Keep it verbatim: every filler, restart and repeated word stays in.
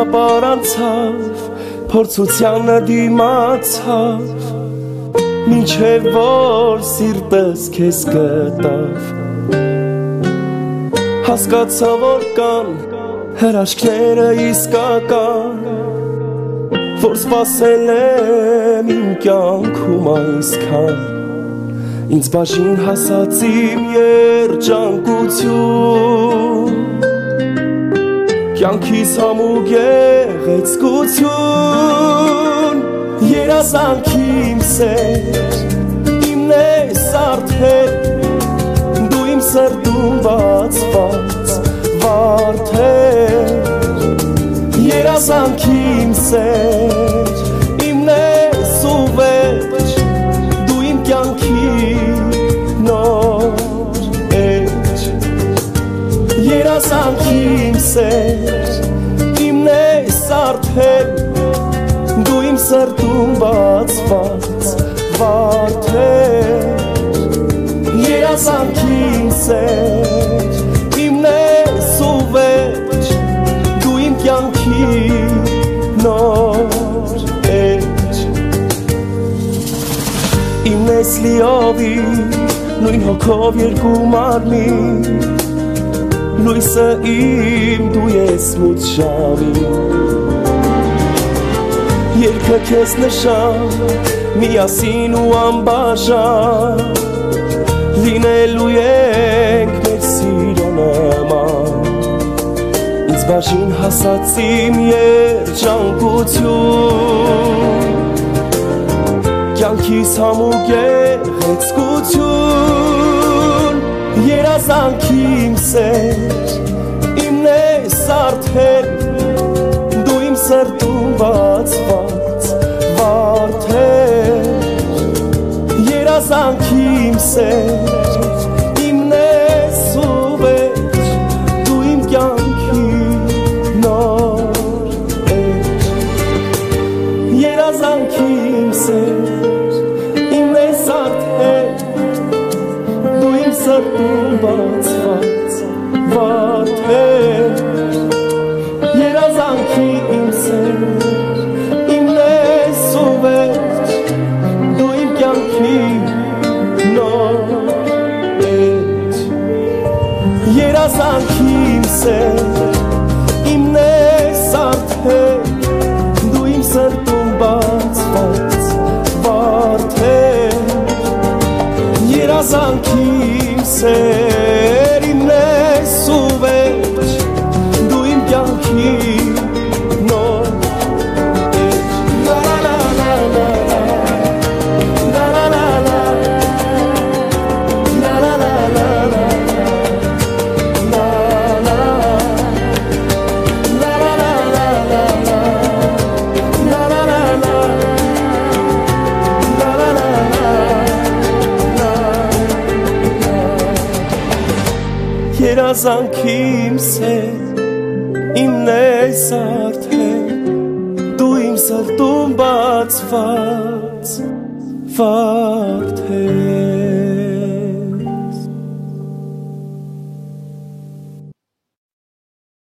ճանապարհ անցավ, փորձությանը դիմացավ, մինչև որ սիրտս քեզ գտավ, հասկացա որ կան հրաշքները իսկական, որ սպասել եմ իմ կյանքում այսքան, ինձ բաժին հասած իմ երջանկություն, կյանքիս համուգ գեղեցկություն, երազանքի իմ սեր, իմն ես արդեն, դու իմ սրտում բացված վարդեր, երազանքի իմ սեր, իմն ես ու վերջ, դու իմ կյանքի նոր էջ, երազանքի իմ սեր, իմն ես արդեն, դու իմ սրտում բացված վարդեր, երազանքի իմ սեր, իմն ես ու վերջ, դու իմ կյանքի նոր էջ, իմն ես լիովի, նույն հոգով երկու մարմին, լույսը իմ դու ես մութ շամի, երկը քեզ նշան, միասին ու անբաժան, լինելու ենք մեր սիրո նման, ինձ բաժին հասած իմ երջանկություն, կյանքիս համուգ գեղեցկություն, երազանքի իմ սեր, իմն ես արդեն, դու իմ սրտում բացված վարդեր, երազանքի իմ սեր, իմն ես ու վերջ, դու իմ կյանքի նոր էջ, երազանքի իմ սեր, իմն ես արդեն, դու իմ սրտում բացված վարդեր, երազանքի իմ սեր, իմն ես ու վերջ, դու իմ կյանքի նոր էջ, երազանքի իմ սեր, իմն ես արդեն, դու իմ սրտում բացված վարդեր, երազանքի իմ սեր, իմն ես ու վերջ, դու իմ կյանքի նոր էջ, la la la la la, la la la la, la la la la la, la la, la la la la la, la la la la, la la la la, երազանքի իմ սեր, իմն ես արդեն, դու իմ սրտում բացված վարդեր